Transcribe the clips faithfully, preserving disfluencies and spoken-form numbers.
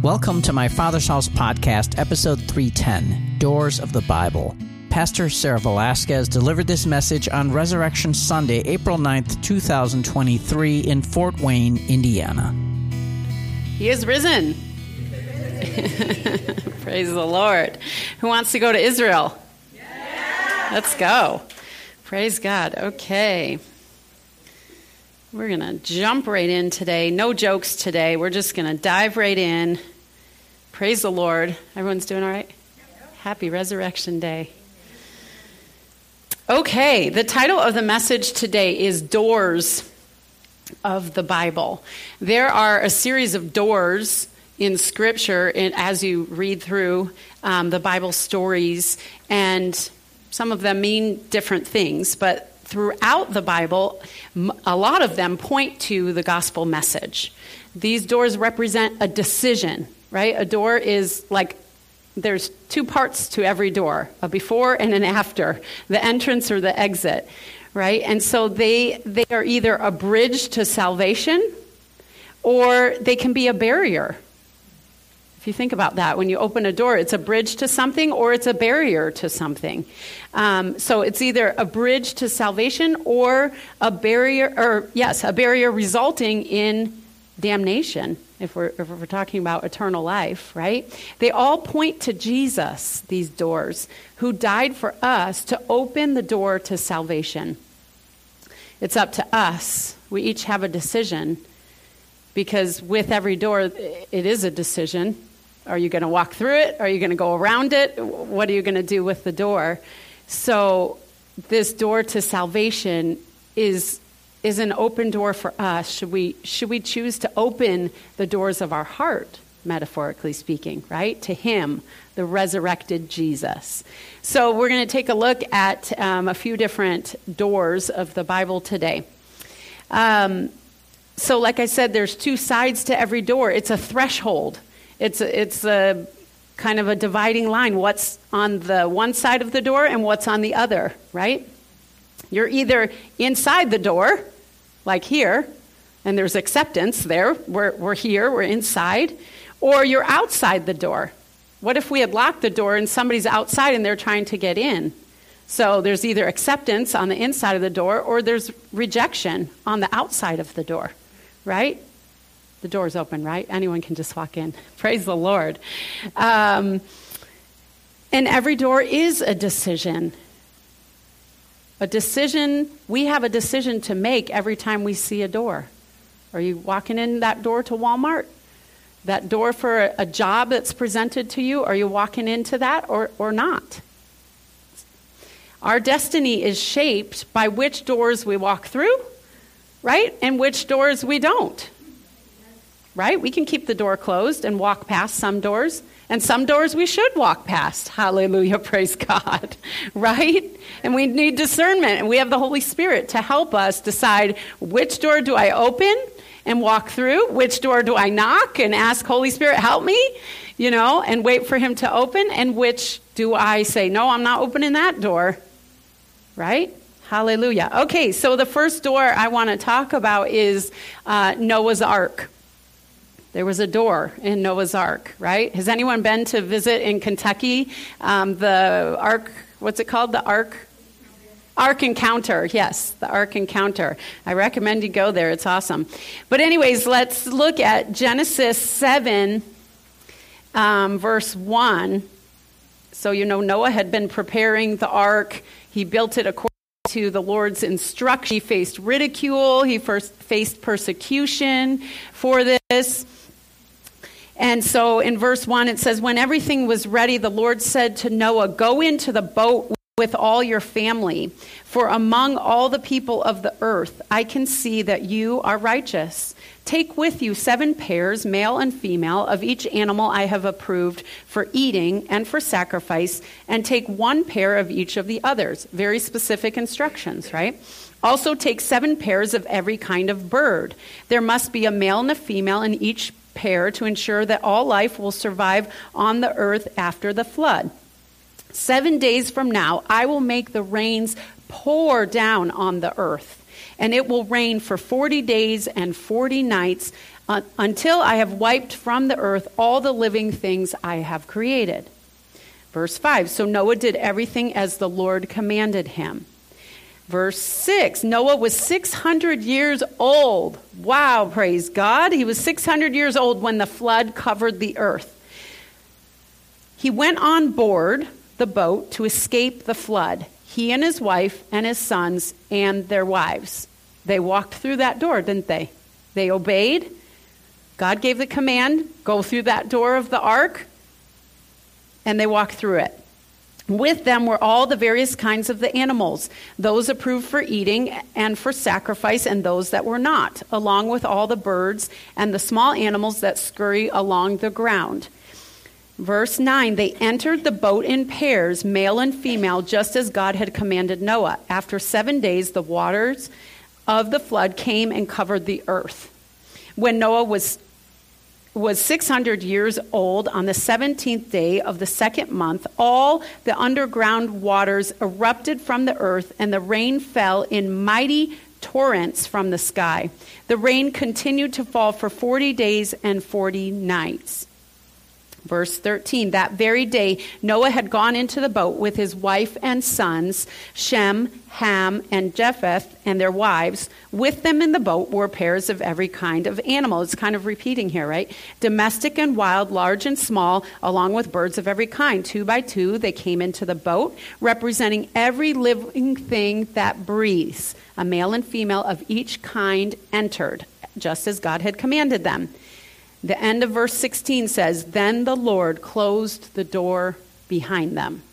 Welcome to my Father's House podcast, episode three ten, Doors of the Bible. Pastor Sarah Velasquez delivered this message on Resurrection Sunday, April ninth, twenty twenty-three in Fort Wayne, Indiana. He is risen. Praise the Lord. Who wants to go to Israel? Yeah. Let's go. Praise God. Okay. We're going to jump right in today. No jokes today. We're just going to dive right in. Praise the Lord. Everyone's doing all right? Happy Resurrection Day. Okay, the title of the message today is Doors of the Bible. There are a series of doors in Scripture in, as you read through um, the Bible stories, and some of them mean different things, but throughout the Bible, a lot of them point to the gospel message. These doors represent a decision, right? A door is like, there's two parts to every door, a before and an after, the entrance or the exit, right? And so they they are either a bridge to salvation or they can be a barrier. If you think about that, when you open a door, it's a bridge to something or it's a barrier to something. Um, so it's either a bridge to salvation or a barrier, or yes, a barrier resulting in damnation, if we're, if we're talking about eternal life, right? They all point to Jesus, these doors, who died for us to open the door to salvation. It's up to us. We each have a decision, because with every door, it is a decision. Are you going to walk through it? Are you going to go around it? What are you going to do with the door? So this door to salvation is is an open door for us. Should we should we choose to open the doors of our heart, metaphorically speaking, right, to Him, the resurrected Jesus? So we're going to take a look at um, a few different doors of the Bible today. Um, so like I said, there's two sides to every door. It's a threshold. It's a, it's a kind of a dividing line. What's on the one side of the door and what's on the other, right? You're either inside the door, like here, and there's acceptance there. We're, we're here, we're inside. Or you're outside the door. What if we had locked the door and somebody's outside and they're trying to get in? So there's either acceptance on the inside of the door or there's rejection on the outside of the door, right? The door's open, right? Anyone can just walk in. Praise the Lord. Um, and every door is a decision. A decision, we have a decision to make every time we see a door. Are you walking in that door to Walmart? That door for a, a job that's presented to you, are you walking into that or, or not? Our destiny is shaped by which doors we walk through, right? And which doors we don't. Right? We can keep the door closed and walk past some doors. And some doors we should walk past. Hallelujah, praise God. Right? And we need discernment. And we have the Holy Spirit to help us decide, which door do I open and walk through? Which door do I knock and ask, Holy Spirit, help me? You know, and wait for Him to open. And which do I say, no, I'm not opening that door. Right? Hallelujah. Okay, so the first door I want to talk about is uh, Noah's Ark. There was a door in Noah's Ark, right? Has anyone been to visit in Kentucky? Um, the Ark, what's it called? The Ark? Ark Encounter, yes, the Ark Encounter. I recommend you go there. It's awesome. But anyways, let's look at Genesis seven, um, verse one. So, you know, Noah had been preparing the ark. He built it according to the Lord's instruction. He faced ridicule. He first faced persecution for this. And so in verse one, it says, when everything was ready, the Lord said to Noah, go into the boat with all your family, for among all the people of the earth, I can see that you are righteous. Take with you seven pairs, male and female, of each animal I have approved for eating and for sacrifice, and take one pair of each of the others. Very specific instructions, right? Also take seven pairs of every kind of bird. There must be a male and a female in each pair to ensure that all life will survive on the earth after the flood. Seven days from now, I will make the rains pour down on the earth, and it will rain for forty days and forty nights uh, until I have wiped from the earth all the living things I have created. Verse five, so Noah did everything as the Lord commanded him. Verse six, Noah was six hundred years old. Wow, praise God. He was six hundred years old when the flood covered the earth. He went on board the boat to escape the flood. He and his wife and his sons and their wives. They walked through that door, didn't they? They obeyed. God gave the command, go through that door of the ark, and they walked through it. With them were all the various kinds of the animals, those approved for eating and for sacrifice, and those that were not, along with all the birds and the small animals that scurry along the ground. Verse nine, they entered the boat in pairs, male and female, just as God had commanded Noah. After seven days, the waters of the flood came and covered the earth. When Noah was was six hundred years old, on the seventeenth day of the second month, all the underground waters erupted from the earth, and the rain fell in mighty torrents from the sky. The rain continued to fall for forty days and forty nights. Verse thirteen, that very day Noah had gone into the boat with his wife and sons, Shem, Ham, and Japheth, and their wives. With them in the boat were pairs of every kind of animal. It's kind of repeating here, right? Domestic and wild, large and small, along with birds of every kind. Two by two they came into the boat, representing every living thing that breathes. A male and female of each kind entered, just as God had commanded them. The end of verse sixteen says, then the Lord closed the door behind them.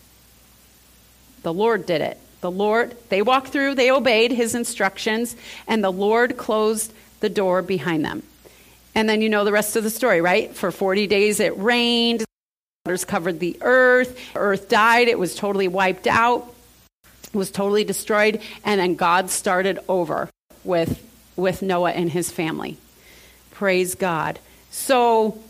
The Lord did it. The Lord, they walked through, they obeyed his instructions, and the Lord closed the door behind them. And then you know the rest of the story, right? For forty days it rained, waters covered the earth, the earth died, it was totally wiped out, it was totally destroyed, and then God started over with, with Noah and his family. Praise God. So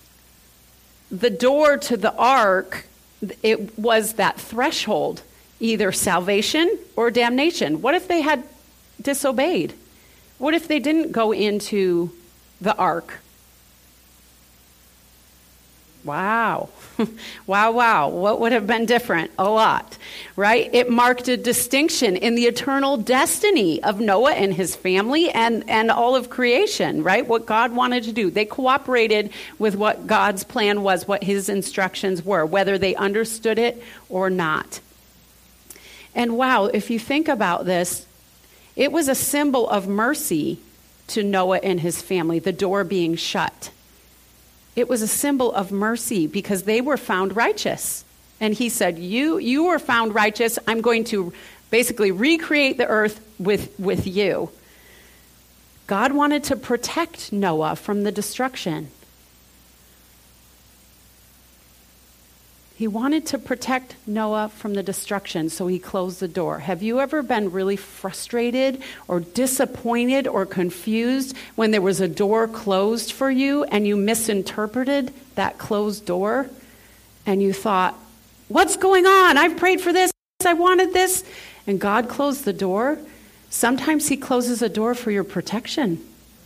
the door to the ark, it was that threshold, either salvation or damnation. What if they had disobeyed? What if they didn't go into the ark? Wow. Wow, wow. What would have been different? A lot, right? It marked a distinction in the eternal destiny of Noah and his family and, and all of creation, right? What God wanted to do. They cooperated with what God's plan was, what his instructions were, whether they understood it or not. And wow, if you think about this, it was a symbol of mercy to Noah and his family, the door being shut. It was a symbol of mercy because they were found righteous. And he said, you you were found righteous. I'm going to basically recreate the earth with, with you. God wanted to protect Noah from the destruction. He wanted to protect Noah from the destruction, so he closed the door. Have you ever been really frustrated or disappointed or confused when there was a door closed for you and you misinterpreted that closed door and you thought, what's going on? I've prayed for this. I wanted this. And God closed the door. Sometimes he closes a door for your protection.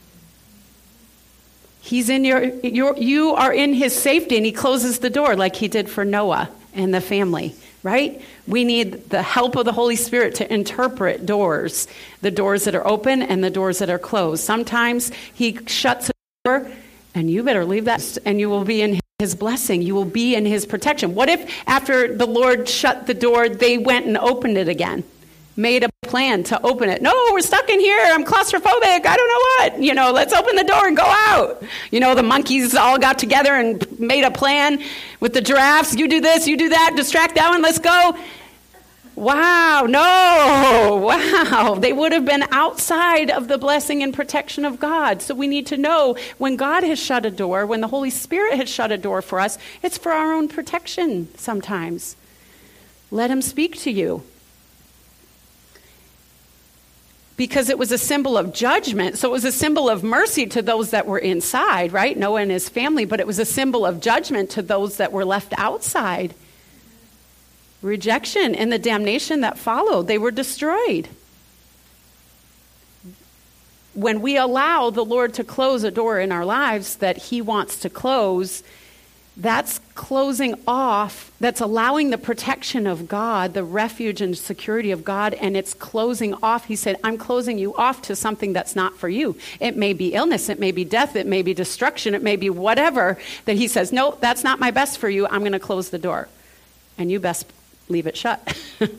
He's in your, your, you are in his safety, and he closes the door like he did for Noah and the family, right? We need the help of the Holy Spirit to interpret doors, the doors that are open and the doors that are closed. Sometimes he shuts a door, and you better leave that, and you will be in his blessing. You will be in his protection. What if after the Lord shut the door, they went and opened it again? Made a plan to open it. No, we're stuck in here. I'm claustrophobic. I don't know what. You know, let's open the door and go out. You know, the monkeys all got together and made a plan with the giraffes. You do this, you do that, distract that one, let's go. Wow, no, wow. They would have been outside of the blessing and protection of God. So we need to know when God has shut a door, when the Holy Spirit has shut a door for us, it's for our own protection sometimes. Let him speak to you. Because it was a symbol of judgment. So it was a symbol of mercy to those that were inside, right? Noah and his family. But it was a symbol of judgment to those that were left outside. Rejection and the damnation that followed. They were destroyed. when we allow the Lord to close a door in our lives that he wants to close, that's closing off, that's allowing the protection of God, the refuge and security of God, and it's closing off. He said, I'm closing you off to something that's not for you. It may be illness, it may be death, it may be destruction, it may be whatever, that he says, no, that's not my best for you. I'm going to close the door. And you best leave it shut.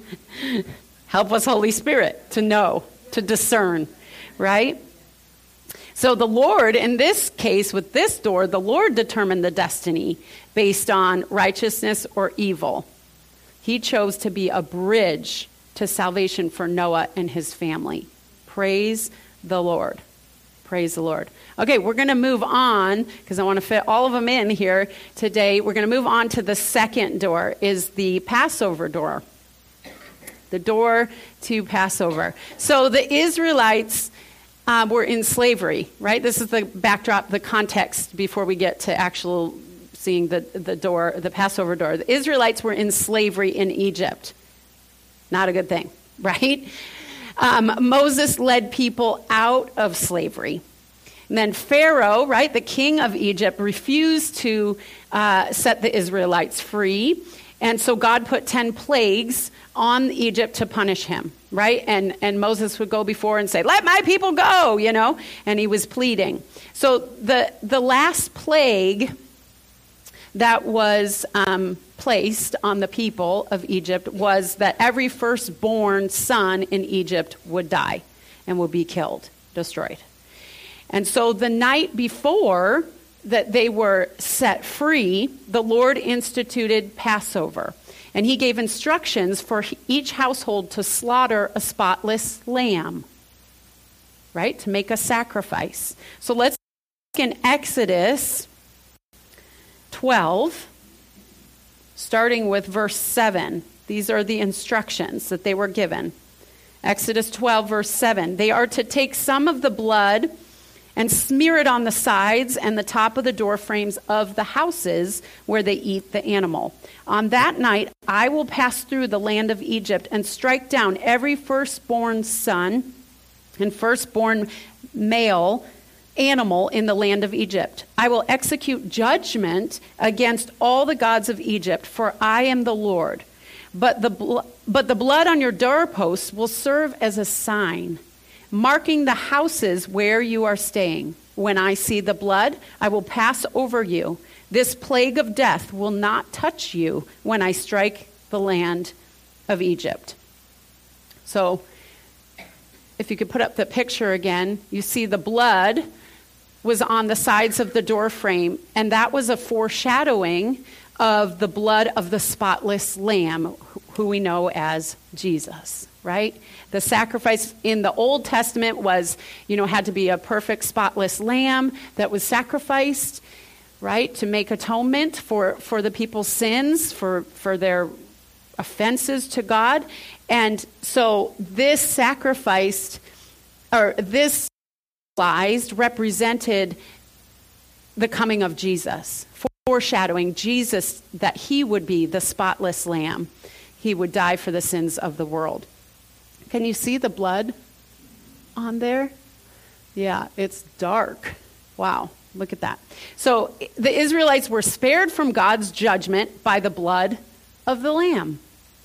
Help us, Holy Spirit, to know, to discern, right? So the Lord, in this case, with this door, the Lord determined the destiny based on righteousness or evil. He chose to be a bridge to salvation for Noah and his family. Praise the Lord. Praise the Lord. Okay, we're going to move on, because I want to fit all of them in here today. We're going to move on to the second door, is the Passover door. The door to Passover. So the Israelites Uh, were in slavery, right? This is the backdrop, the context before we get to actual seeing the, the door, the Passover door. The Israelites were in slavery in Egypt. Not a good thing, right? Um, Moses led people out of slavery. And then Pharaoh, right, the king of Egypt, refused to uh, set the Israelites free. And so God put ten plagues on Egypt to punish him, right? And and Moses would go before and say, let my people go, you know? And he was pleading. So the, the last plague that was um, placed on the people of Egypt was that every firstborn son in Egypt would die and would be killed, destroyed. And so the night before that they were set free, the Lord instituted Passover. And he gave instructions for each household to slaughter a spotless lamb, right? To make a sacrifice. So let's look in Exodus twelve, starting with verse seven. These are the instructions that they were given. Exodus twelve, verse seven. They are to take some of the blood and smear it on the sides and the top of the door frames of the houses where they eat the animal. On that night, I will pass through the land of Egypt and strike down every firstborn son and firstborn male animal in the land of Egypt. I will execute judgment against all the gods of Egypt, for I am the Lord. But the, bl- but the blood on your doorposts will serve as a sign, marking the houses where you are staying. When I see the blood, I will pass over you. This plague of death will not touch you when I strike the land of Egypt. So, if you could put up the picture again, you see the blood was on the sides of the door frame, and that was a foreshadowing of the blood of the spotless lamb, who we know as Jesus, right? The sacrifice in the Old Testament was, you know, had to be a perfect spotless lamb that was sacrificed, right, to make atonement for, for the people's sins, for, for their offenses to God. And so this sacrificed, or this symbolized, represented the coming of Jesus, foreshadowing Jesus, that he would be the spotless lamb. He would die for the sins of the world. Can you see the blood on there? Yeah, it's dark. Wow, look at that. So the Israelites were spared from God's judgment by the blood of the Lamb.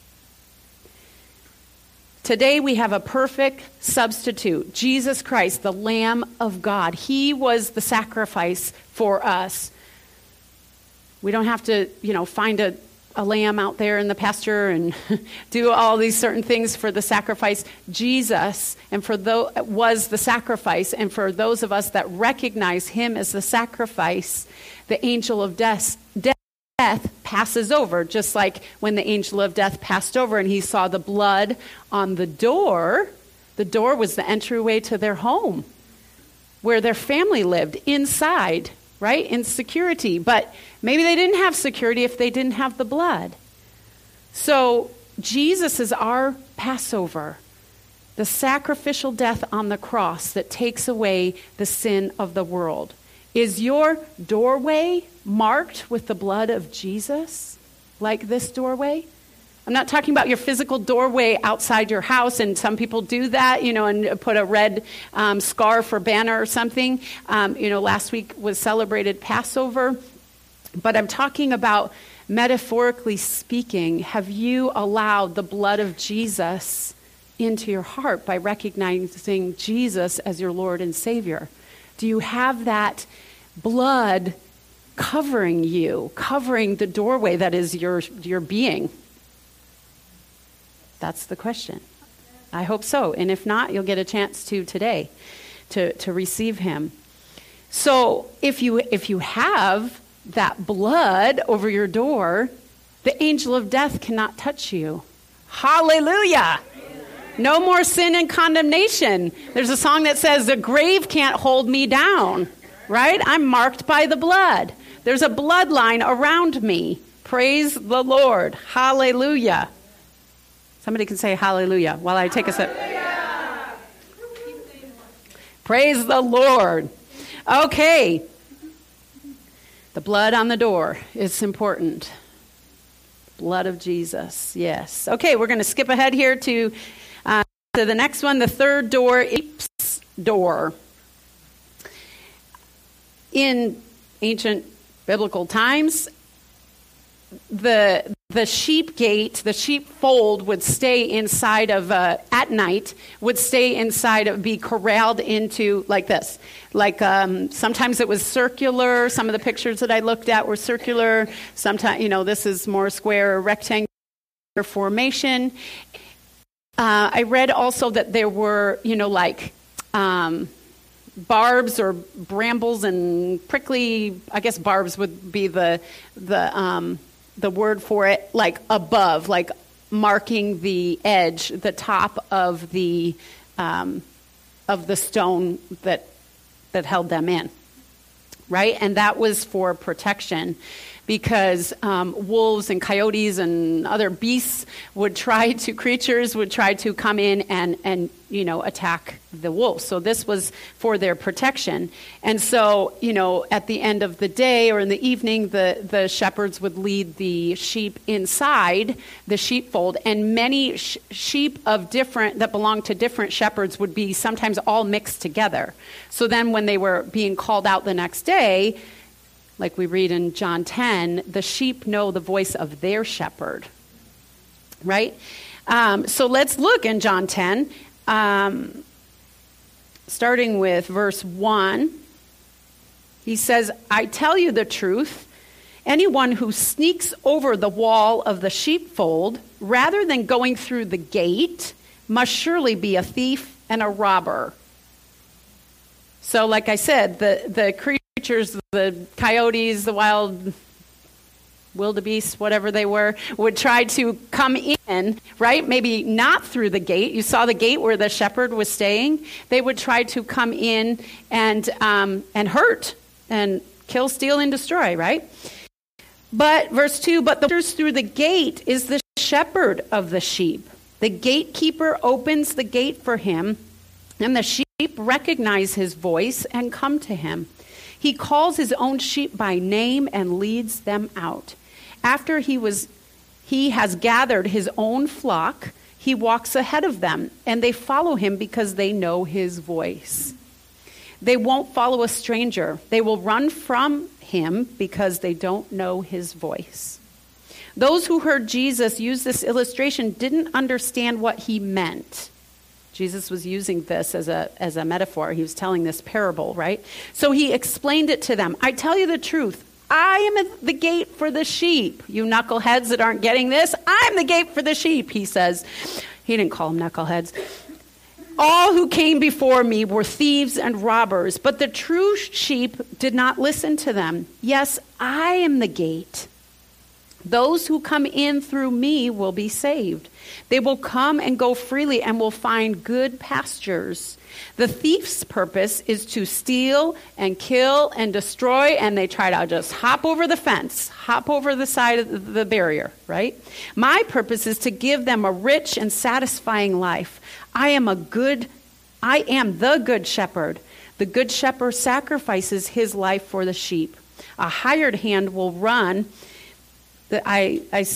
Today we have a perfect substitute, Jesus Christ, the Lamb of God. He was the sacrifice for us. We don't have to, you know, find a a lamb out there in the pasture and do all these certain things for the sacrifice. Jesus, and for those, was the sacrifice, and for those of us that recognize him as the sacrifice, the angel of death, death passes over, just like when the angel of death passed over and he saw the blood on the door. The door was the entryway to their home, where their family lived, inside, right, in security. But maybe they didn't have security if they didn't have the blood. So Jesus is our Passover, the sacrificial death on the cross that takes away the sin of the world. Is your doorway marked with the blood of Jesus, like this doorway? I'm not talking about your physical doorway outside your house, and some people do that, you know, and put a red um, scarf or banner or something. Um, you know, last week was celebrated Passover. But I'm talking about, metaphorically speaking, have you allowed the blood of Jesus into your heart by recognizing Jesus as your Lord and Savior? Do you have that blood covering you, covering the doorway that is your your being? That's the question. I hope so. And if not, you'll get a chance to today to, to receive him. So if you if you have that blood over your door, the angel of death cannot touch you. Hallelujah. No more sin and condemnation. There's a song that says, the grave can't hold me down, right? I'm marked by the blood. There's a bloodline around me. Praise the Lord. Hallelujah. Somebody can say hallelujah while I take a sip. Praise the Lord. Okay. The blood on the door is important. Blood of Jesus. Yes. Okay, we're going to skip ahead here to, uh, to the next one. The third door, Sheep's door. In ancient biblical times, the the sheep gate, the sheepfold would stay inside of, uh, at night, would stay inside of, be corralled into like this. Like um, sometimes it was circular. Some of the pictures that I looked at were circular. Sometimes, you know, this is more square or rectangular formation. Uh, I read also that there were, you know, like um, barbs or brambles and prickly, I guess barbs would be the the um, the word for it, like above, like marking the edge, the top of the um, of the stone that that held them in, right? And that was for protection, because um, wolves and coyotes and other beasts would try to, creatures would try to come in and, and, you know, attack the wolves. So this was for their protection. And so, you know, at the end of the day or in the evening, the, the shepherds would lead the sheep inside the sheepfold. And many sh- sheep of different, that belonged to different shepherds would be sometimes all mixed together. So then when they were being called out the next day, like we read in John ten, the sheep know the voice of their shepherd, right? Um, so let's look in John ten, um, starting with verse one. He says, I tell you the truth, anyone who sneaks over the wall of the sheepfold rather than going through the gate must surely be a thief and a robber. So like I said, the, the creature the coyotes, the wild wildebeest, whatever they were, would try to come in, right? Maybe not through the gate. You saw the gate where the shepherd was staying. They would try to come in and um, and hurt and kill, steal, and destroy, right? But verse two, but the through the gate is the shepherd of the sheep. The gatekeeper opens the gate for him, and the sheep recognize his voice and come to him. He calls his own sheep by name and leads them out. After he was, he has gathered his own flock, he walks ahead of them, and they follow him because they know his voice. They won't follow a stranger. They will run from him because they don't know his voice. Those who heard Jesus use this illustration didn't understand what he meant. Jesus was using this as a as a metaphor. He was telling this parable, right? So he explained it to them. I tell you the truth. I am at the gate for the sheep. You knuckleheads that aren't getting this, I'm the gate for the sheep, he says. He didn't call them knuckleheads. All who came before me were thieves and robbers, but the true sheep did not listen to them. Yes, I am the gate. Those who come in through me will be saved. They will come and go freely and will find good pastures. The thief's purpose is to steal and kill and destroy, and they try to just hop over the fence, hop over the side of the barrier, right? My purpose is to give them a rich and satisfying life. I am a good, I am the good shepherd. The good shepherd sacrifices his life for the sheep. A hired hand will run. The, I, I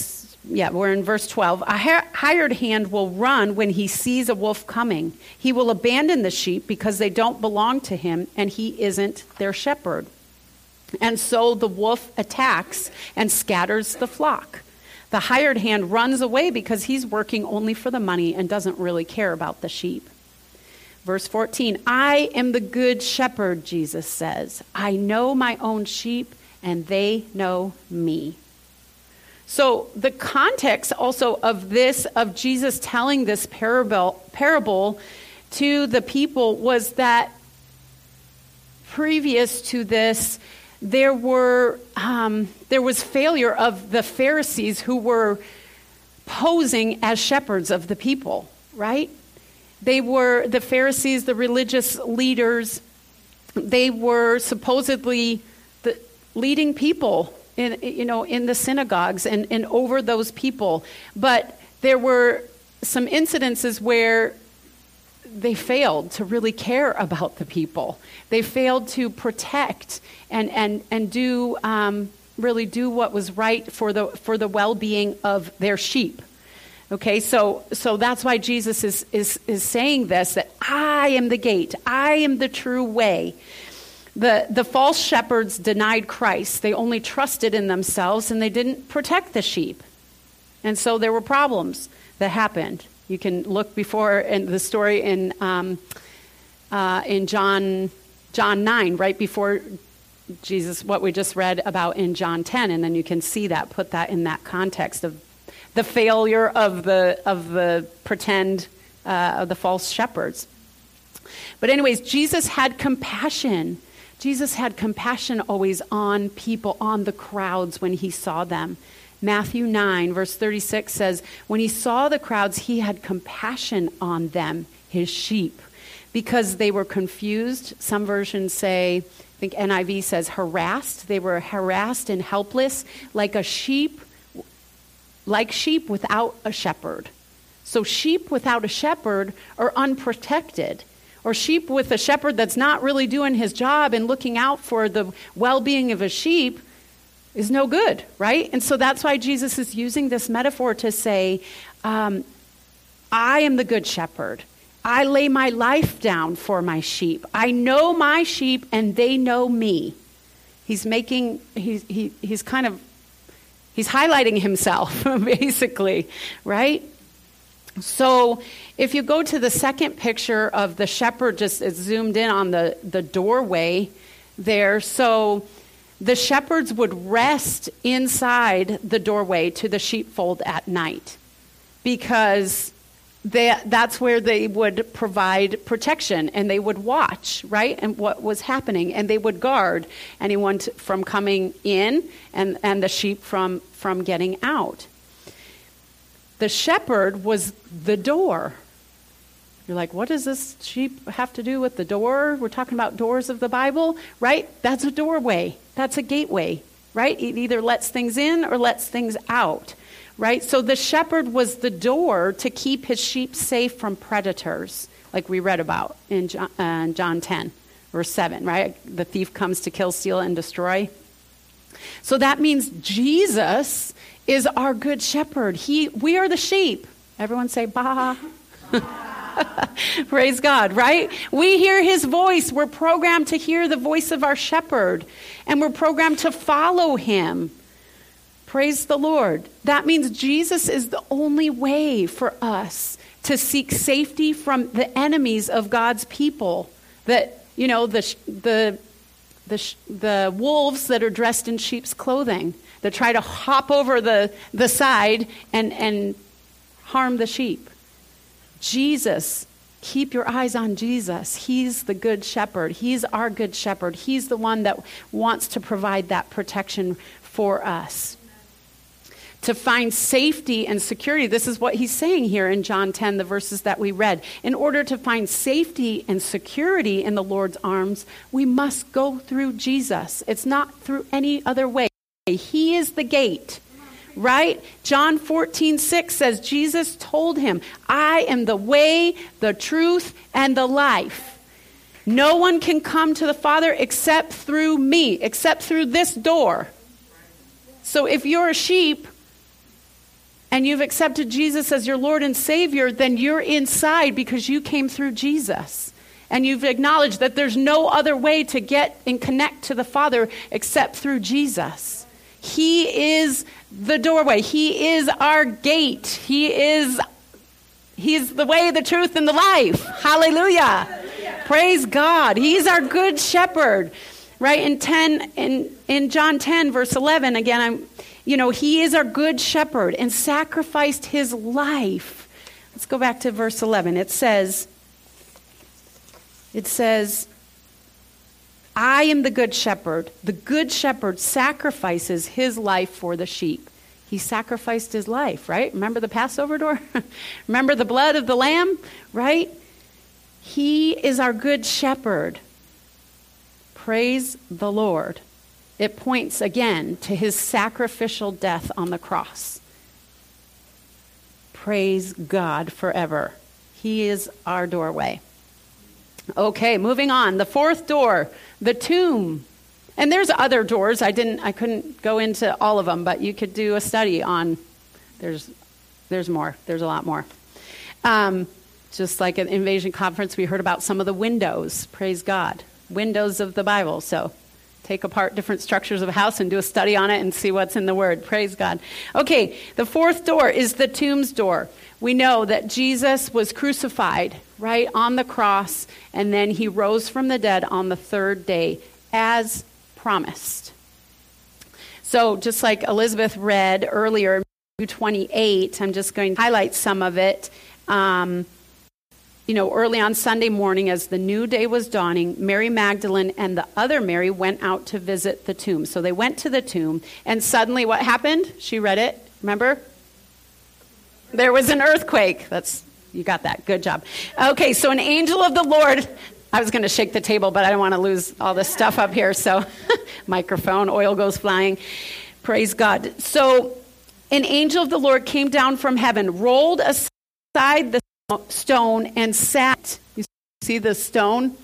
Yeah, we're in verse twelve. A hired hand will run when he sees a wolf coming. He will abandon the sheep because they don't belong to him, and he isn't their shepherd. And so the wolf attacks and scatters the flock. The hired hand runs away because he's working only for the money and doesn't really care about the sheep. Verse fourteen, I am the good shepherd, Jesus says. I know my own sheep, and they know me. So the context also of this, of Jesus telling this parable, parable to the people was that previous to this, there were um, there was failure of the Pharisees who were posing as shepherds of the people, right? They were the Pharisees, the religious leaders. They were supposedly the leading people in, you know, in the synagogues and, and over those people. But there were some incidences where they failed to really care about the people. They failed to protect and and and do um, really do what was right for the for the well-being of their sheep. Okay, so so that's why Jesus is is is saying this, that I am the gate, I am the true way. The the false shepherds denied Christ. They only trusted in themselves, and they didn't protect the sheep. And so there were problems that happened. You can look before in the story in um, uh, in John John nine, right before Jesus, what we just read about in John ten, and then you can see that, put that in that context of the failure of the of the pretend uh, of the false shepherds. But anyways, Jesus had compassion. Jesus had compassion always on people, on the crowds when he saw them. Matthew nine, verse thirty-six says, when he saw the crowds, he had compassion on them, his sheep, because they were confused. Some versions say, I think N I V says harassed. They were harassed and helpless, like a sheep, like sheep without a shepherd. So sheep without a shepherd are unprotected. Or sheep with a shepherd that's not really doing his job and looking out for the well-being of a sheep is no good, right? And so that's why Jesus is using this metaphor to say, um, I am the good shepherd. I lay my life down for my sheep. I know my sheep and they know me. He's making, he's, he, he's kind of, he's highlighting himself, basically, right? So if you go to the second picture of the shepherd, just it's zoomed in on the, the doorway there. So the shepherds would rest inside the doorway to the sheepfold at night because they, that's where they would provide protection and they would watch, right, and what was happening. And they would guard anyone t- from coming in and, and the sheep from, from getting out. The shepherd was the door. You're like, what does this sheep have to do with the door? We're talking about doors of the Bible, right? That's a doorway. That's a gateway, right? It either lets things in or lets things out, right? So the shepherd was the door to keep his sheep safe from predators, like we read about in John, uh, John ten, verse seven, right? The thief comes to kill, steal, and destroy. So that means Jesus is our good shepherd. He, we are the sheep. Everyone say, bah. Praise God, right? We hear his voice. We're programmed to hear the voice of our shepherd, and we're programmed to follow him. Praise the Lord. That means Jesus is the only way for us to seek safety from the enemies of God's people. That, you know, the the the the wolves that are dressed in sheep's clothing, that try to hop over the, the side and, and harm the sheep. Jesus, keep your eyes on Jesus. He's the good shepherd. He's our good shepherd. He's the one that wants to provide that protection for us. To find safety and security, this is what he's saying here in John ten, the verses that we read. In order to find safety and security in the Lord's arms, we must go through Jesus. It's not through any other way. He is the gate, right? John fourteen six says, Jesus told him, I am the way, the truth, and the life. No one can come to the Father except through me, except through this door. So if you're a sheep, and you've accepted Jesus as your Lord and Savior, then you're inside because you came through Jesus. And you've acknowledged that there's no other way to get and connect to the Father except through Jesus. He is the doorway. He is our gate. He is He's the way, the truth, and the life. Hallelujah. Hallelujah. Praise God. He's our good shepherd. Right? In ten in, in John ten, verse eleven, again, I'm you know, he is our good shepherd and sacrificed his life. Let's go back to verse eleven. It says, it says, I am the good shepherd. The good shepherd sacrifices his life for the sheep. He sacrificed his life, right? Remember the Passover door? Remember the blood of the lamb, right? He is our good shepherd. Praise the Lord. It points again to his sacrificial death on the cross. Praise God forever. He is our doorway. Okay, moving on. The fourth door, the tomb. And there's other doors. I didn't I couldn't go into all of them, but you could do a study on there's there's more. There's a lot more. Um, just like at Invasion Conference, we heard about some of the windows. Praise God. Windows of the Bible. So take apart different structures of a house and do a study on it and see what's in the Word. Praise God. Okay, the fourth door is the tomb's door. We know that Jesus was crucified, right, on the cross, and then he rose from the dead on the third day as promised. So just like Elizabeth read earlier, Matthew twenty-eight, I'm just going to highlight some of it. Um, you know, early on Sunday morning, as the new day was dawning, Mary Magdalene and the other Mary went out to visit the tomb. So they went to the tomb, and suddenly what happened? She read it, remember? There was an earthquake. That's, you got that. Good job. Okay, so an angel of the Lord... I was going to shake the table, but I don't want to lose all this stuff up here. So microphone, oil goes flying. Praise God. So an angel of the Lord came down from heaven, rolled aside the stone, and sat. You see the stone?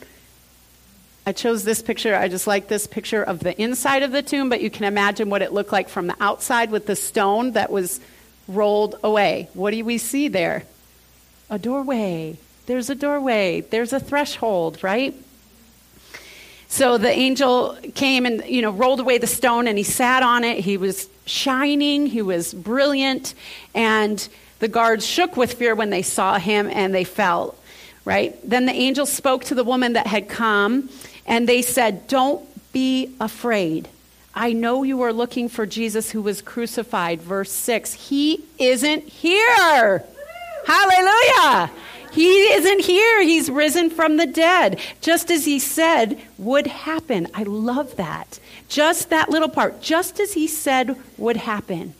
I chose this picture. I just like this picture of the inside of the tomb, but you can imagine what it looked like from the outside with the stone that was rolled away. What do we see there? A doorway. There's a doorway. There's a threshold, right? So the angel came and, you know, rolled away the stone, and he sat on it. He was shining. He was brilliant. And the guards shook with fear when they saw him, and they fell, right? Then the angel spoke to the woman that had come, and they said, don't be afraid. I know you are looking for Jesus who was crucified. Verse six, he isn't here. Hallelujah. He isn't here. He's risen from the dead, just as he said would happen. I love that. Just that little part. Just as he said would happen.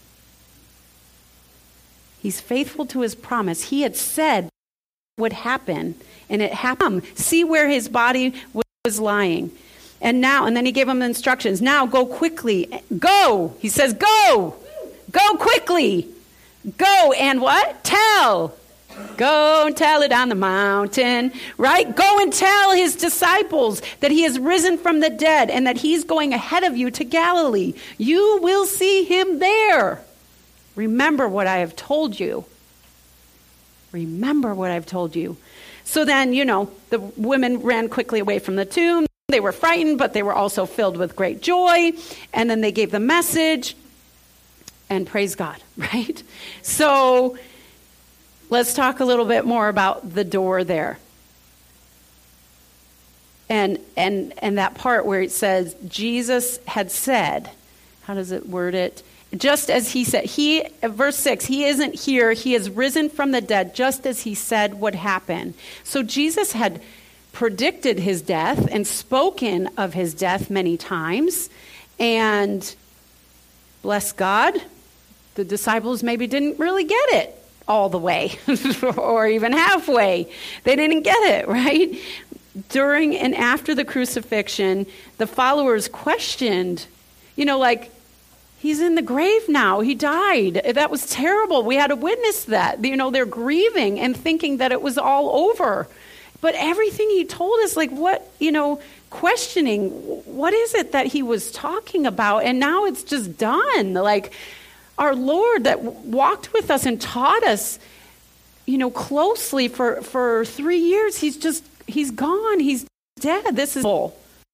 He's faithful to his promise. He had said would happen, and it happened. See where his body was lying. And now, and then he gave him instructions. Now go quickly. Go. He says, go. Go quickly. Go and what? Tell. Go and tell it on the mountain, right? Go and tell his disciples that he has risen from the dead and that he's going ahead of you to Galilee. You will see him there. Remember what I have told you. Remember what I've told you. So then, you know, the women ran quickly away from the tomb. They were frightened, but they were also filled with great joy. And then they gave the message. And praise God, right? So let's talk a little bit more about the door there. And and and that part where it says, Jesus had said, how does it word it? Just as he said, he, verse six, he isn't here. He has risen from the dead, just as he said would happen. So Jesus had predicted his death and spoken of his death many times. And bless God, the disciples maybe didn't really get it all the way or even halfway. They didn't get it, right? During and after the crucifixion, the followers questioned, you know, like, he's in the grave now. He died. That was terrible. We had to witness that. You know, they're grieving and thinking that it was all over. But everything he told us, like, what, you know, questioning, what is it that he was talking about? And now it's just done. Like, our Lord that walked with us and taught us, you know, closely for, for three years. He's just, he's gone. He's dead. This is bull.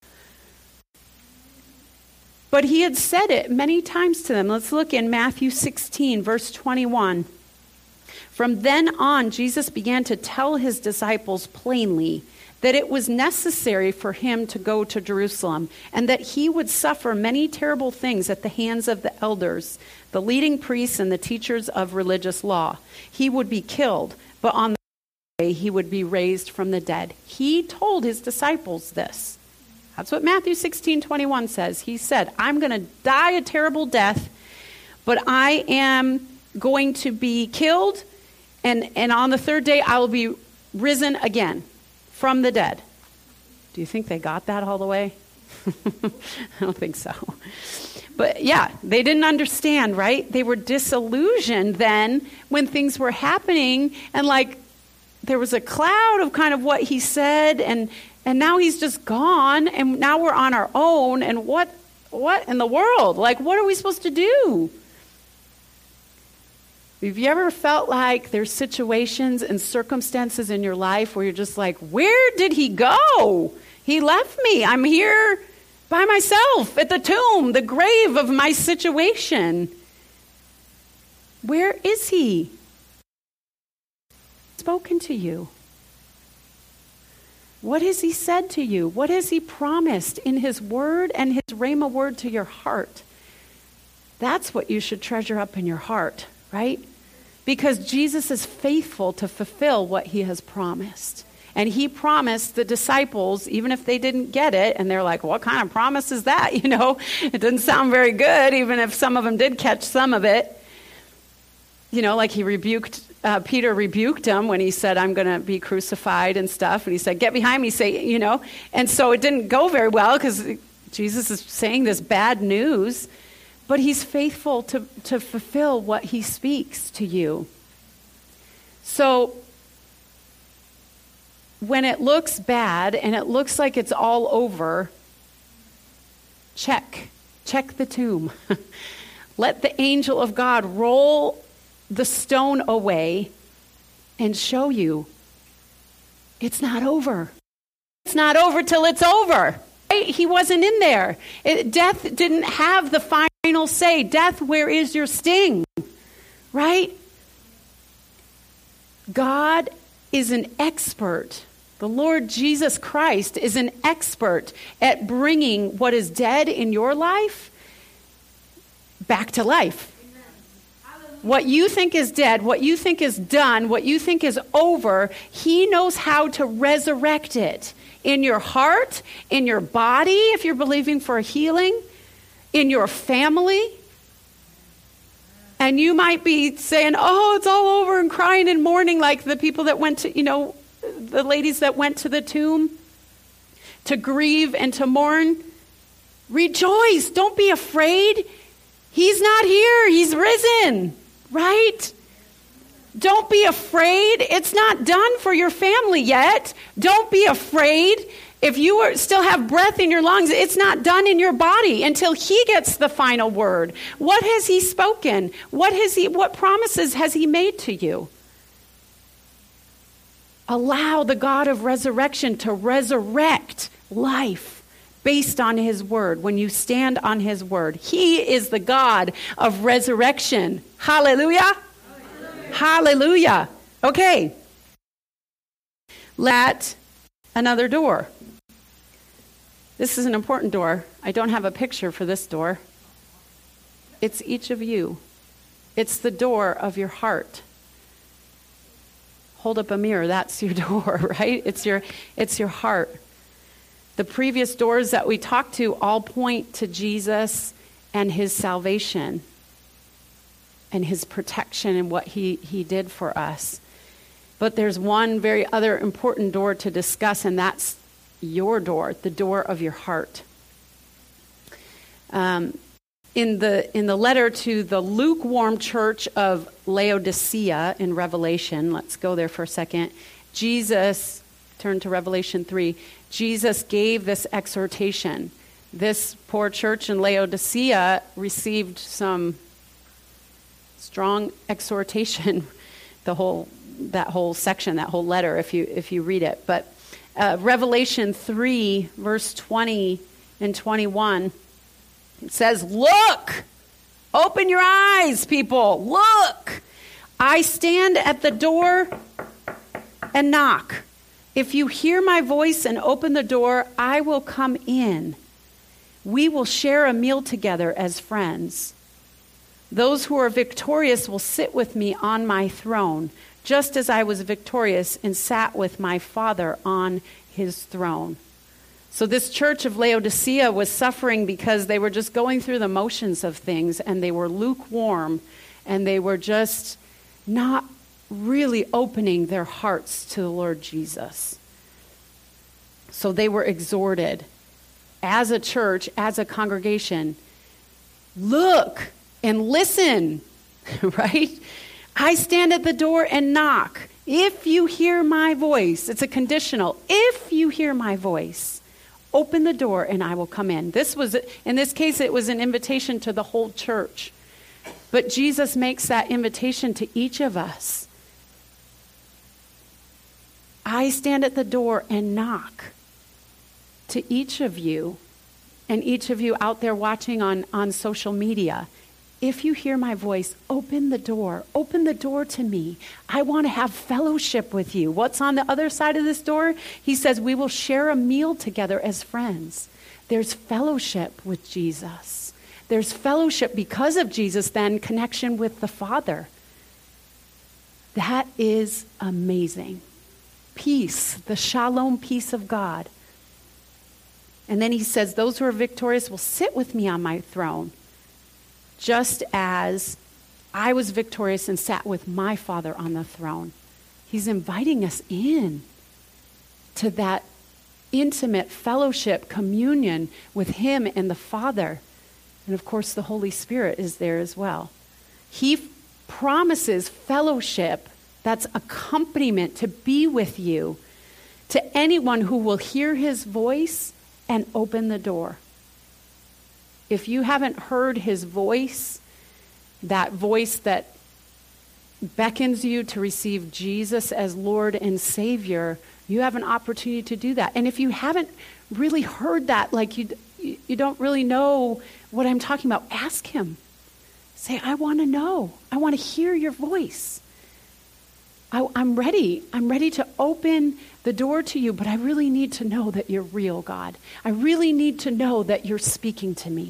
But he had said it many times to them. Let's look in Matthew sixteen, verse twenty-one. From then on, Jesus began to tell his disciples plainly that it was necessary for him to go to Jerusalem and that he would suffer many terrible things at the hands of the elders, the leading priests, and the teachers of religious law. He would be killed, but on the day he would be raised from the dead. He told his disciples this. That's what Matthew sixteen twenty-one says. He said, I'm going to die a terrible death, but I am going to be killed, and, and on the third day I will be risen again from the dead. Do you think they got that all the way? I don't think so. But yeah, they didn't understand, right? They were disillusioned then when things were happening, and like there was a cloud of kind of what he said, and and now he's just gone, and now we're on our own, and what what in the world? Like, what are we supposed to do? Have you ever felt like there's situations and circumstances in your life where you're just like, where did he go? He left me. I'm here by myself at the tomb, the grave of my situation. Where is he? Spoken to you? What has he said to you? What has he promised in his word and his rhema word to your heart? That's what you should treasure up in your heart, right? Because Jesus is faithful to fulfill what he has promised. And he promised the disciples, even if they didn't get it, and they're like, what kind of promise is that? You know, it doesn't sound very good, even if some of them did catch some of it. You know, like he rebuked, uh, Peter rebuked him when he said, I'm going to be crucified and stuff. And he said, get behind me, say, you know. And so it didn't go very well because Jesus is saying this bad news. But he's faithful to, to fulfill what he speaks to you. So when it looks bad and it looks like it's all over, check. Check the tomb. Let the angel of God roll the stone away and show you it's not over. It's not over till it's over. Right? He wasn't in there. It, death didn't have the final say. Death, where is your sting? Right? God is an expert. The Lord Jesus Christ is an expert at bringing what is dead in your life back to life. What you think is dead, what you think is done, what you think is over, he knows how to resurrect it in your heart, in your body, if you're believing for a healing, in your family. And you might be saying, oh, it's all over, and crying and mourning like the people that went to, you know, the ladies that went to the tomb to grieve and to mourn. Rejoice. Don't be afraid. He's not here. He's risen. Right? Don't be afraid. It's not done for your family yet. Don't be afraid. If you are, still have breath in your lungs, it's not done in your body until he gets the final word. What has he spoken? What has he, what promises has he made to you? Allow the God of resurrection to resurrect life based on his word. When you stand on his word, he is the God of resurrection. Hallelujah. Hallelujah. Hallelujah. Okay. Let another door. This is an important door. I don't have a picture for this door. It's each of you. It's the door of your heart. Hold up a mirror. That's your door, right? It's your, it's your heart. The previous doors that we talked to all point to Jesus and his salvation and his protection and what he, he did for us. But there's one very other important door to discuss, and that's your door, the door of your heart. Um, in the in the letter to the lukewarm church of Laodicea in Revelation, let's go there for a second. Jesus, turn to Revelation three. Jesus gave this exhortation. This poor church in Laodicea received some Strong exhortation, the whole that whole section, that whole letter, if you if you read it. But uh, Revelation three, verse twenty and twenty-one, it says, "Look, open your eyes, people. Look, I stand at the door and knock. If you hear my voice and open the door, I will come in. We will share a meal together as friends. Those who are victorious will sit with me on my throne, just as I was victorious and sat with my Father on his throne." So this church of Laodicea was suffering because they were just going through the motions of things, and they were lukewarm, and they were just not really opening their hearts to the Lord Jesus. So they were exhorted as a church, as a congregation, look and listen, right? I stand at the door and knock. If you hear my voice, it's a conditional. If you hear my voice, open the door and I will come in. This was, in this case, it was an invitation to the whole church. But Jesus makes that invitation to each of us. I stand at the door and knock. To each of you, and each of you out there watching on, on social media, if you hear my voice, open the door. Open the door to me. I want to have fellowship with you. What's on the other side of this door? He says we will share a meal together as friends. There's fellowship with Jesus. There's fellowship because of Jesus, then connection with the Father. That is amazing. Peace, the shalom peace of God. And then he says, those who are victorious will sit with me on my throne, just as I was victorious and sat with my Father on the throne. He's inviting us in to that intimate fellowship, communion with him and the Father. And of course, the Holy Spirit is there as well. He f- promises fellowship, that's accompaniment, to be with you, to anyone who will hear his voice and open the door. If you haven't heard his voice, that voice that beckons you to receive Jesus as Lord and Savior, you have an opportunity to do that. And if you haven't really heard that, like you you don't really know what I'm talking about, ask him. Say, I want to know. I want to hear your voice. I, I'm ready. I'm ready to open the door to you, but I really need to know that you're real, God. I really need to know that you're speaking to me.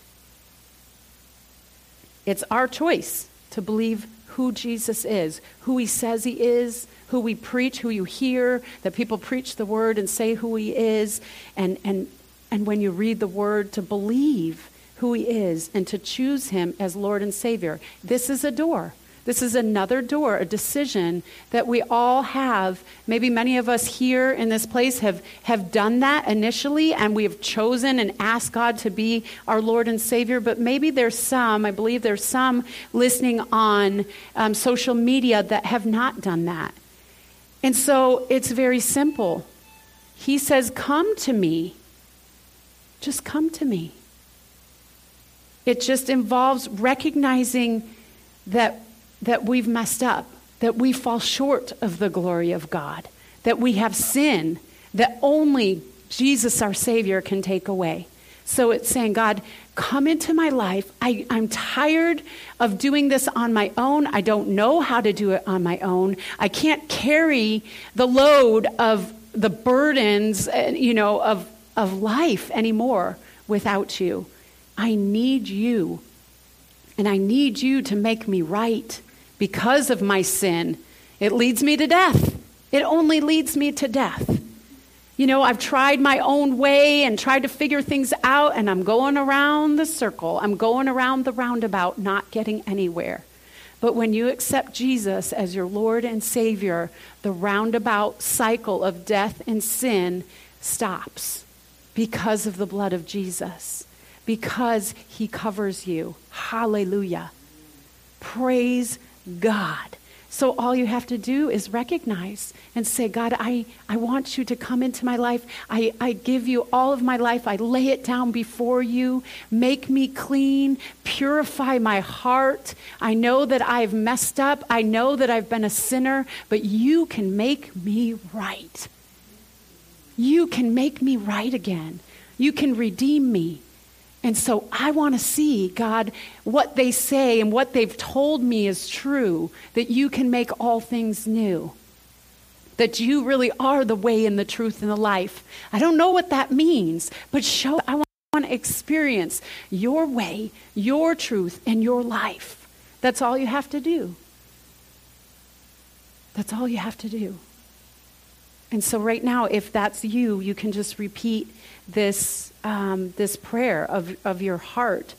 It's our choice to believe who Jesus is, who he says he is, who we preach, who you hear, that people preach the word and say who he is, and and and when you read the word, to believe who he is and to choose him as Lord and Savior. This is a door. This is another door, a decision that we all have. Maybe many of us here in this place have, have done that initially, and we have chosen and asked God to be our Lord and Savior. But maybe there's some, I believe there's some listening on um, social media that have not done that. And so it's very simple. He says, come to me. Just come to me. It just involves recognizing that that we've messed up, that we fall short of the glory of God, that we have sin that only Jesus, our Savior, can take away. So it's saying, God, come into my life. I, I'm tired of doing this on my own. I don't know how to do it on my own. I can't carry the load of the burdens, you know, of, of life anymore without you. I need you, and I need you to make me right. Because of my sin, it leads me to death. It only leads me to death. You know, I've tried my own way and tried to figure things out, and I'm going around the circle. I'm going around the roundabout, not getting anywhere. But when you accept Jesus as your Lord and Savior, the roundabout cycle of death and sin stops because of the blood of Jesus, because he covers you. Hallelujah. Praise God. So all you have to do is recognize and say, God, I, I want you to come into my life. I, I give you all of my life. I lay it down before you. Make me clean. Purify my heart. I know that I've messed up. I know that I've been a sinner, but you can make me right. You can make me right again. You can redeem me. And so I want to see, God, what they say and what they've told me is true, that you can make all things new, that you really are the way and the truth and the life. I don't know what that means, but show, I want to experience your way, your truth, and your life. That's all you have to do. That's all you have to do. And so right now, if that's you, you can just repeat this um, this prayer of, of your heart.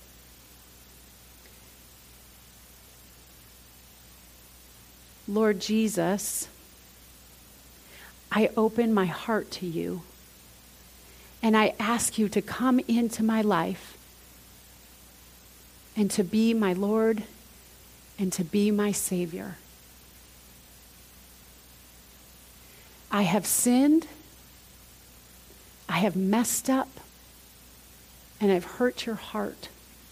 Lord Jesus, I open my heart to you, and I ask you to come into my life and to be my Lord and to be my Savior. I have sinned, I have messed up, and I've hurt your heart.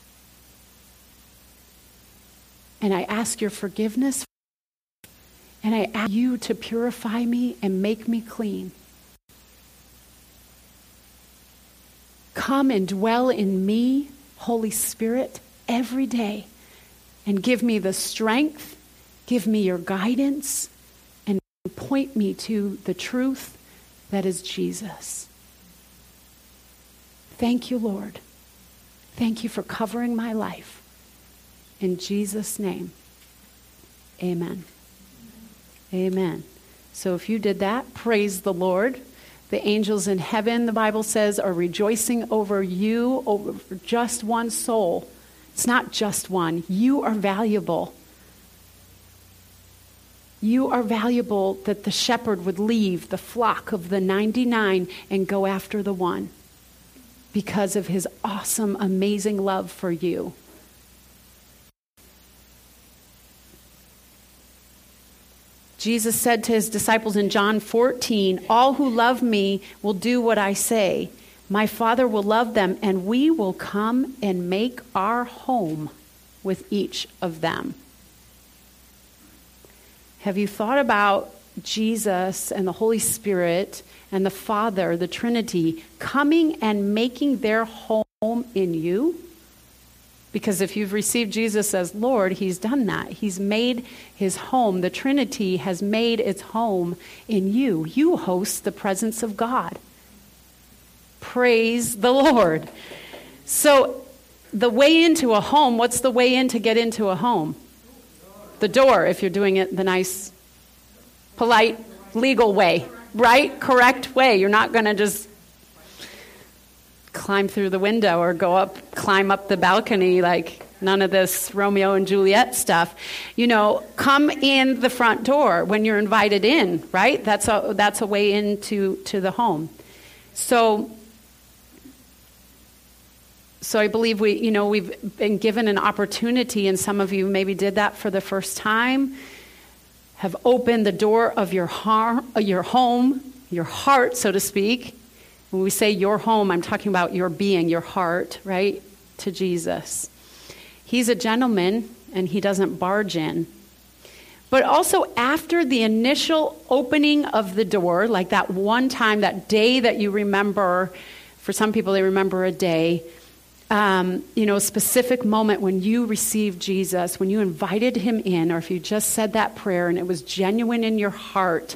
And I ask your forgiveness, and I ask you to purify me and make me clean. Come and dwell in me, Holy Spirit, every day, and give me the strength, give me your guidance, and point me to the truth that is Jesus. Thank you, Lord. Thank you for covering my life. In Jesus' name, amen. Amen. So if you did that, praise the Lord. The angels in heaven, the Bible says, are rejoicing over you, over just one soul. It's not just one. You are valuable. You are valuable that the shepherd would leave the flock of the ninety-nine and go after the one because of his awesome, amazing love for you. Jesus said to his disciples in John fourteen, all who love me will do what I say. My Father will love them, and we will come and make our home with each of them. Have you thought about Jesus and the Holy Spirit and the Father, the Trinity, coming and making their home in you? Because if you've received Jesus as Lord, he's done that. He's made his home. The Trinity has made its home in you. You host the presence of God. Praise the Lord. So the way into a home, what's the way in to get into a home? The door, if you're doing it the nice, polite, legal way, right? Correct way. You're not going to just climb through the window or go up, climb up the balcony, like none of this Romeo and Juliet stuff. You know, come in the front door when you're invited in, right? That's a that's a way into to the home. So So I believe we, you know, we've been given an opportunity, and some of you maybe did that for the first time, have opened the door of your har- your home, your heart, so to speak. When we say your home, I'm talking about your being, your heart, right, to Jesus. He's a gentleman, and he doesn't barge in. But also after the initial opening of the door, like that one time, that day that you remember, for some people they remember a day, Um, you know, a specific moment when you received Jesus, when you invited him in, or if you just said that prayer and it was genuine in your heart,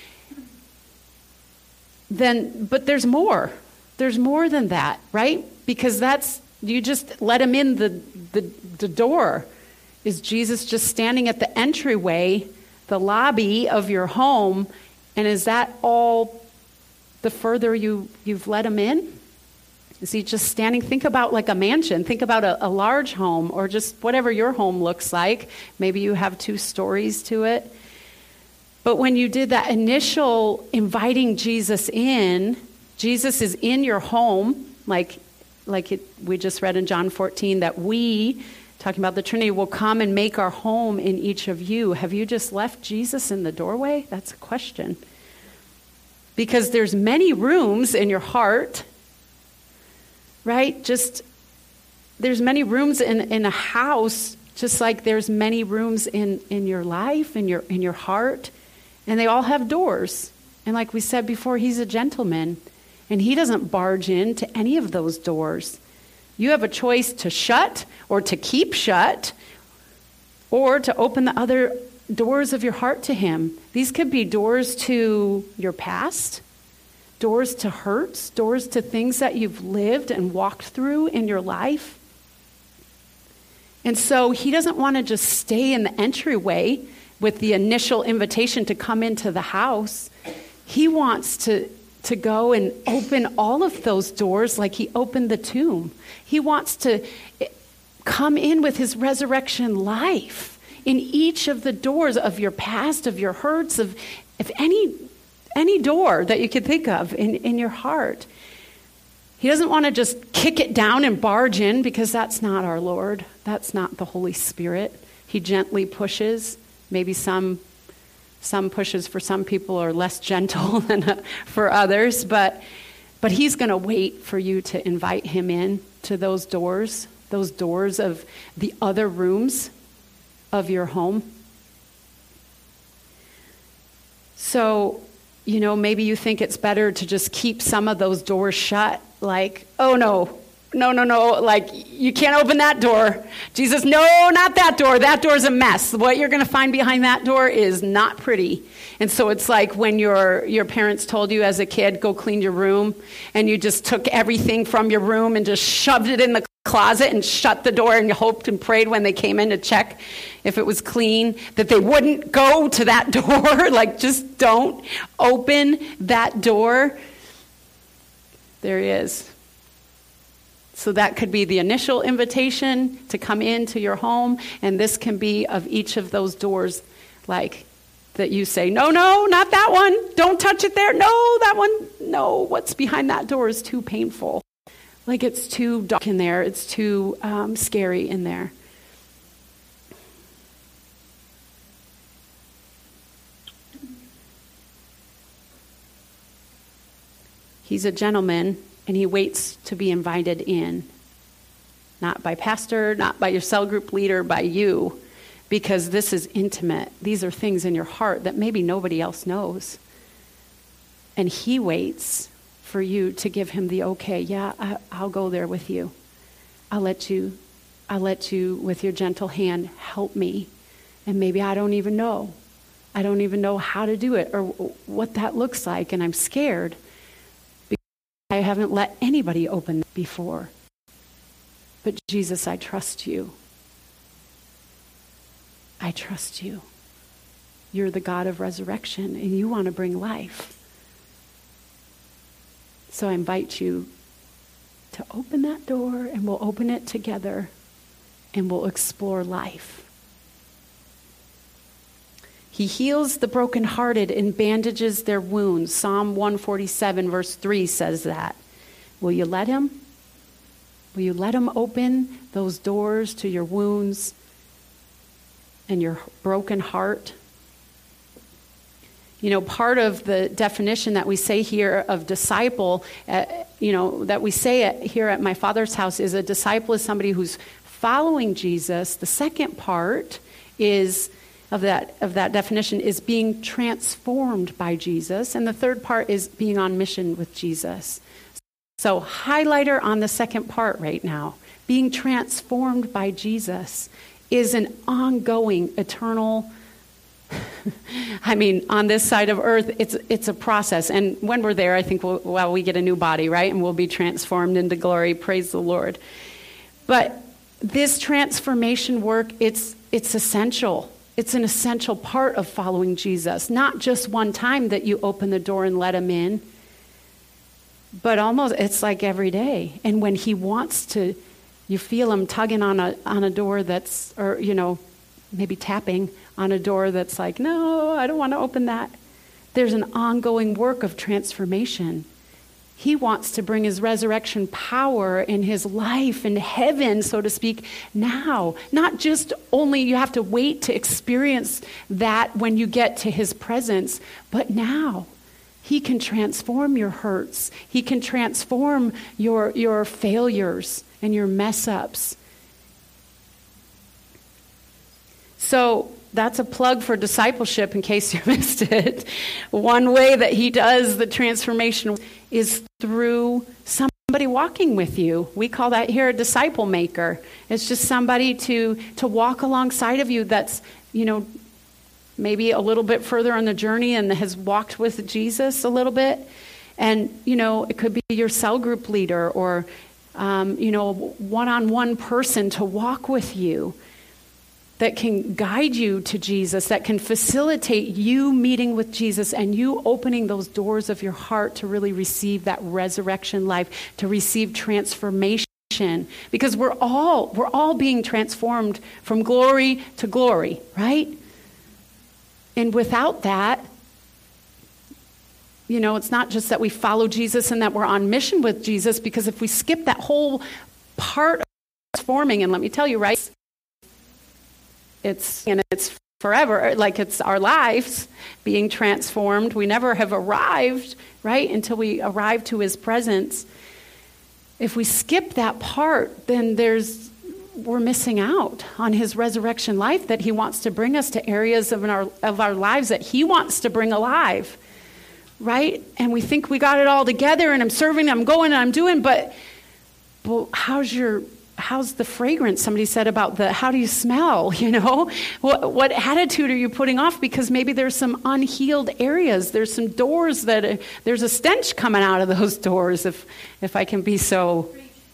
then, but there's more. There's more than that, right? Because that's, you just let him in the, the, the door. Is Jesus just standing at the entryway, the lobby of your home, and is that all the further you, you've let him in? Is he just standing? Think about like a mansion. Think about a, a large home, or just whatever your home looks like. Maybe you have two stories to it. But when you did that initial inviting Jesus in, Jesus is in your home, like like it, we just read in John fourteen, that we, talking about the Trinity, will come and make our home in each of you. Have you just left Jesus in the doorway? That's a question. Because there's many rooms in your heart, right? Just, there's many rooms in, in a house, just like there's many rooms in, in your life, in your, in your heart. And they all have doors. And like we said before, he's a gentleman. And he doesn't barge into any of those doors. You have a choice to shut or to keep shut or to open the other doors of your heart to him. These could be doors to your past, doors to hurts, doors to things that you've lived and walked through in your life. And so he doesn't want to just stay in the entryway with the initial invitation to come into the house. He wants to to go and open all of those doors like he opened the tomb. He wants to come in with his resurrection life in each of the doors of your past, of your hurts, of if any any door that you could think of in, in your heart. He doesn't want to just kick it down and barge in, because that's not our Lord. That's not the Holy Spirit. He gently pushes. Maybe some Some pushes for some people are less gentle than for others, but but he's going to wait for you to invite him in to those doors, those doors of the other rooms of your home. So, you know, maybe you think it's better to just keep some of those doors shut, like, oh no, No, no, no, like, you can't open that door. Jesus, no, not that door. That door's a mess. What you're going to find behind that door is not pretty. And so it's like when your your parents told you as a kid, go clean your room, and you just took everything from your room and just shoved it in the closet and shut the door, and you hoped and prayed when they came in to check if it was clean, that they wouldn't go to that door. Like, just don't open that door. There he is. So that could be the initial invitation to come into your home, and this can be of each of those doors, like that you say, no, no, not that one. Don't touch it there. No, that one. No, what's behind that door is too painful. Like, it's too dark in there. It's too um, scary in there. He's a gentleman. And he waits to be invited in, not by pastor, not by your cell group leader, by you, because this is intimate. These are things in your heart that maybe nobody else knows. And he waits for you to give him the okay. Yeah, I, I'll go there with you. I'll let you, I'll let you with your gentle hand help me. And maybe I don't even know. I don't even know how to do it or what that looks like, and I'm scared. I haven't let anybody open before. But Jesus, I trust you. I trust you. You're the God of resurrection, and you want to bring life. So I invite you to open that door, and we'll open it together, and we'll explore life. He heals the brokenhearted and bandages their wounds. Psalm one forty-seven verse three says that. Will you let him? Will you let him open those doors to your wounds and your broken heart? You know, part of the definition that we say here of disciple, uh, you know, that we say it here at my Father's house is a disciple is somebody who's following Jesus. The second part is of that of that definition is being transformed by Jesus. And the third part is being on mission with Jesus. So highlighter on the second part right now. Being transformed by Jesus is an ongoing, eternal, I mean, on this side of earth, it's it's a process. And when we're there, I think, we'll, well, we get a new body, right? And we'll be transformed into glory. Praise the Lord. But this transformation work, it's it's essential. It's an essential part of following Jesus. Not just one time that you open the door and let him in, but almost it's like every day. And when he wants to, you feel him tugging on a on a door that's, or, you know, maybe tapping on a door that's like, no, I don't want to open that. There's an ongoing work of transformation. He wants to bring his resurrection power in his life in heaven, so to speak, now. Not just only you have to wait to experience that when you get to his presence, but now. He can transform your hurts. He can transform your, your failures and your mess ups. So that's a plug for discipleship in case you missed it. One way that he does the transformation is through somebody walking with you. We call that here a disciple maker. It's just somebody to, to walk alongside of you that's, you know, maybe a little bit further on the journey and has walked with Jesus a little bit. And, you know, it could be your cell group leader or, um, you know, one-on-one person to walk with you that can guide you to Jesus, that can facilitate you meeting with Jesus and you opening those doors of your heart to really receive that resurrection life, to receive transformation. Because we're all, we're all being transformed from glory to glory, right? And without that, you know, it's not just that we follow Jesus and that we're on mission with Jesus, because if we skip that whole part of transforming, and let me tell you, right, it's, and it's forever, like it's our lives being transformed. We never have arrived, right, until we arrive to his presence. If we skip that part, then there's we're missing out on his resurrection life that he wants to bring us to areas of our of our lives that he wants to bring alive, right? And we think we got it all together and I'm serving, I'm going and I'm doing, but, but how's your, how's the fragrance? Somebody said about the, how do you smell, you know? What, what attitude are you putting off? Because maybe there's some unhealed areas. There's some doors that, uh, there's a stench coming out of those doors, if if I can be so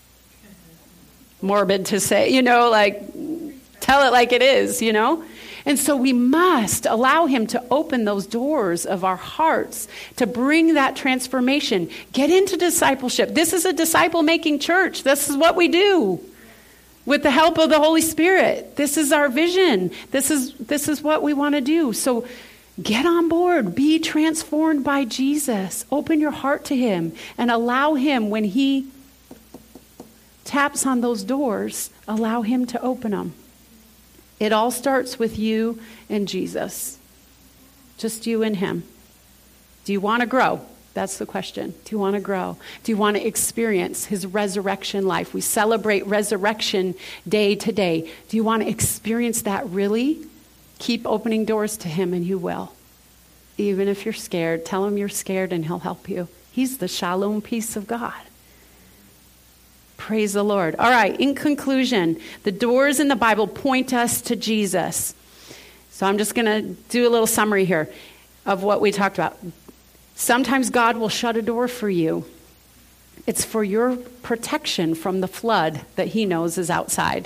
morbid to say, you know, like, tell it like it is, you know? And so we must allow him to open those doors of our hearts to bring that transformation. Get into discipleship. This is a disciple-making church. This is what we do with the help of the Holy Spirit. This is our vision. This is, this is what we want to do. So get on board. Be transformed by Jesus. Open your heart to him and allow him, when he taps on those doors, allow him to open them. It all starts with you and Jesus. Just you and him. Do you want to grow? That's the question. Do you want to grow? Do you want to experience his resurrection life? We celebrate Resurrection Day today. Do you want to experience that really? Keep opening doors to him and you will. Even if you're scared, tell him you're scared and he'll help you. He's the shalom peace of God. Praise the Lord. All right, in conclusion, the doors in the Bible point us to Jesus. So I'm just going to do a little summary here of what we talked about. Sometimes God will shut a door for you. It's for your protection from the flood that he knows is outside.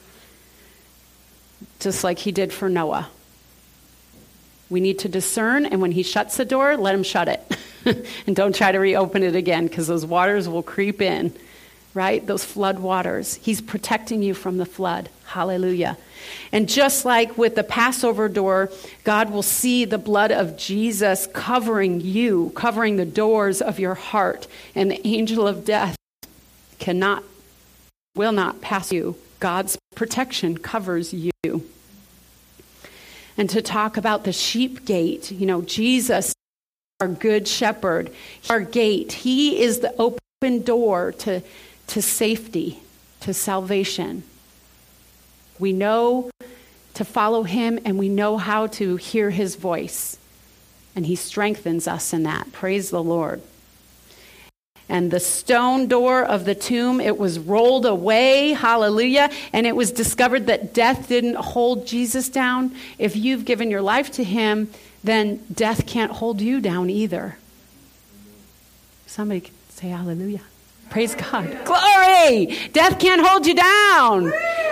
Just like he did for Noah. We need to discern, and when he shuts the door, let him shut it. And don't try to reopen it again, because those waters will creep in. Right? Those flood waters. He's protecting you from the flood. Hallelujah. And just like with the Passover door, God will see the blood of Jesus covering you, covering the doors of your heart. And the angel of death cannot, will not pass you. God's protection covers you. And to talk about the sheep gate, you know, Jesus, our good shepherd, our gate. He is the open door to to safety, to salvation. We know to follow him and we know how to hear his voice. And he strengthens us in that. Praise the Lord. And the stone door of the tomb, it was rolled away. Hallelujah. And it was discovered that death didn't hold Jesus down. If you've given your life to him, then death can't hold you down either. Somebody can say hallelujah. Praise God. Glory! Death can't hold you down.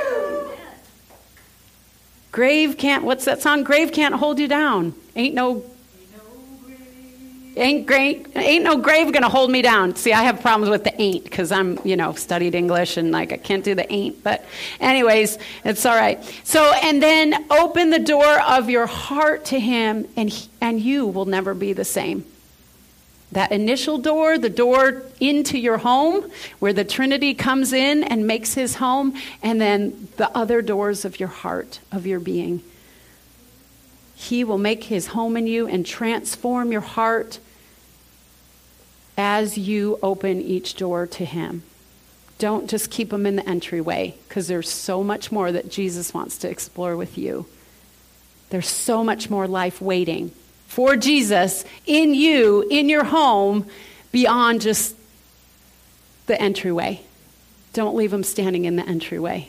Grave can't, what's that song? Grave can't hold you down. Ain't no, ain't great, ain't no grave gonna hold me down. See, I have problems with the ain't, because I'm, you know, studied English and like I can't do the ain't. But anyways, it's all right. So, and then open the door of your heart to him, and he, and you will never be the same. That initial door, the door into your home, where the Trinity comes in and makes his home, and then the other doors of your heart, of your being. He will make his home in you and transform your heart as you open each door to him. Don't just keep them in the entryway, because there's so much more that Jesus wants to explore with you. There's so much more life waiting for Jesus in you, in your home, beyond just the entryway. Don't leave him standing in the entryway.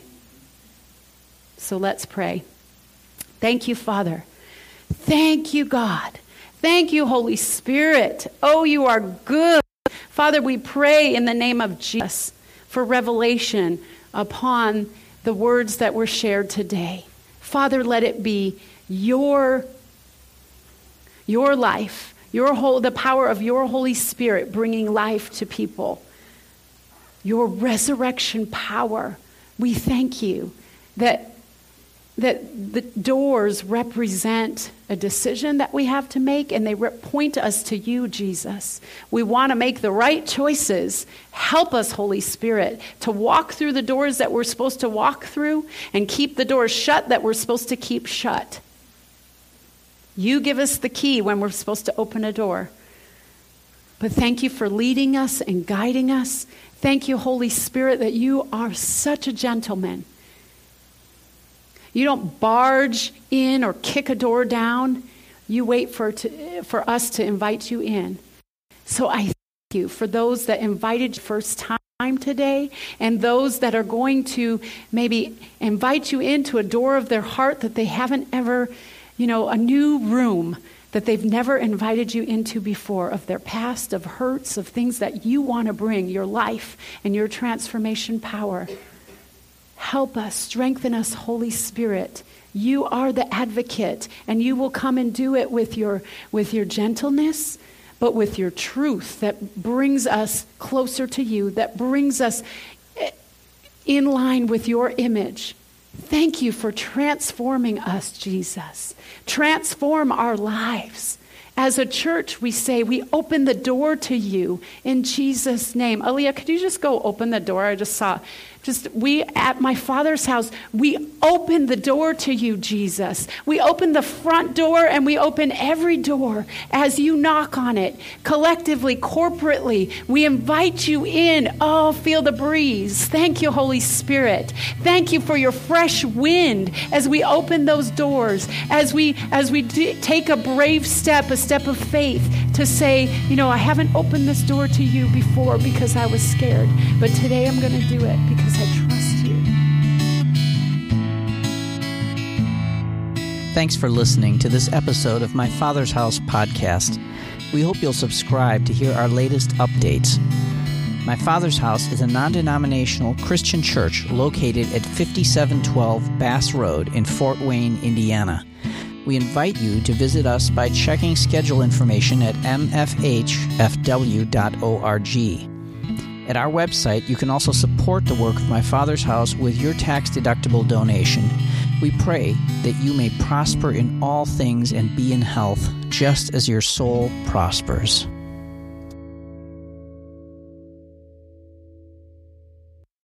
So let's pray. Thank you, Father. Thank you, God. Thank you, Holy Spirit. Oh, you are good. Father, we pray in the name of Jesus for revelation upon the words that were shared today. Father, let it be your Your life, your whole, the power of your Holy Spirit bringing life to people. Your resurrection power. We thank you that, that the doors represent a decision that we have to make, and they re- point us to you, Jesus. We want to make the right choices. Help us, Holy Spirit, to walk through the doors that we're supposed to walk through and keep the doors shut that we're supposed to keep shut. You give us the key when we're supposed to open a door. But thank you for leading us and guiding us. Thank you, Holy Spirit, that you are such a gentleman. You don't barge in or kick a door down. You wait for, to, for us to invite you in. So I thank you for those that invited you first time today, and those that are going to maybe invite you into a door of their heart that they haven't ever, you know, a new room that they've never invited you into before, of their past, of hurts, of things that you want to bring, your life and your transformation power. Help us, strengthen us, Holy Spirit. You are the advocate, and you will come and do it with your, with your gentleness, but with your truth that brings us closer to you, that brings us in line with your image. Thank you for transforming us, Jesus. Transform our lives. As a church, we say we open the door to you in Jesus' name. Aaliyah, could you just go open the door? I just saw, just we at my Father's house, we open the door to you, Jesus. We open the front door, and we open every door as you knock on it. Collectively, corporately, we invite you in. Oh, feel the breeze. Thank you, Holy Spirit. Thank you for your fresh wind as we open those doors, as we as we d- take a brave step, a step of faith to say, you know, I haven't opened this door to you before because I was scared, but today I'm going to do it because I trust you. Thanks for listening to this episode of My Father's House podcast. We hope you'll subscribe to hear our latest updates. My Father's House is a non-denominational Christian church located at fifty-seven twelve Bass Road in Fort Wayne, Indiana. We invite you to visit us by checking schedule information at m f h f w dot org. At our website, you can also support the work of My Father's House with your tax-deductible donation. We pray that you may prosper in all things and be in health, just as your soul prospers.